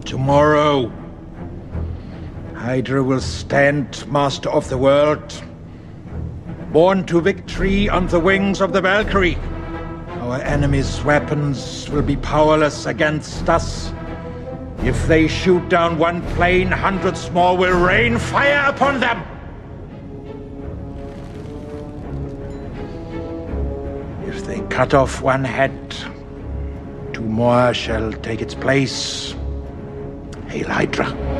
Tomorrow, Hydra will stand master of the world, born to victory on the wings of the Valkyrie. Our enemies' weapons will be powerless against us. If they shoot down one plane, hundreds more will rain fire upon them! If they cut off one head, two more shall take its place. Hail Hydra.